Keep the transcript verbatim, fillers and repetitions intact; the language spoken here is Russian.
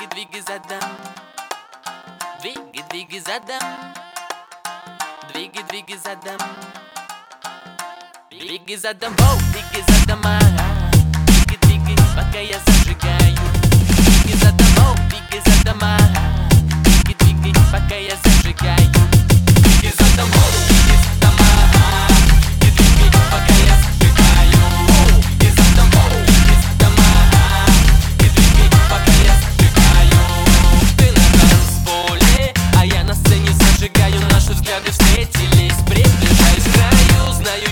двигай задом. Двигай, двигай задом. Двигай, двигай задом. Двигай задом, воу, двигай задом, ага. Двигай, двигай, пока я зажигаю. Двигай задом, воу, двигай задом, ага.